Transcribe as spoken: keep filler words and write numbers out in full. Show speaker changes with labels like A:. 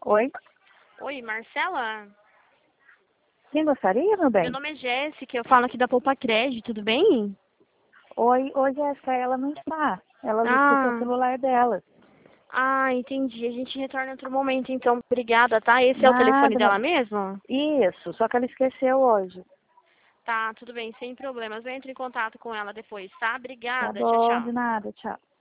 A: Oi?
B: Oi, Marcela?
A: Quem gostaria, meu
B: Meu
A: bem?
B: nome é Jéssica, eu falo aqui da Poupa Crédito, tudo bem?
A: Oi, oi, Jéssica, ela não está. Ela listou seu
B: Ah,
A: celular dela.
B: ah, entendi. A gente retorna em outro momento, então. Obrigada, tá? Esse é o telefone
A: Nada,
B: dela
A: meu...
B: mesmo?
A: Isso, só que ela esqueceu hoje.
B: Tá, tudo bem, sem problemas. Eu entro em contato com ela depois, tá?
A: Tá
B: Obrigada, tchau,
A: bom, de
B: tchau.
A: nada, tchau.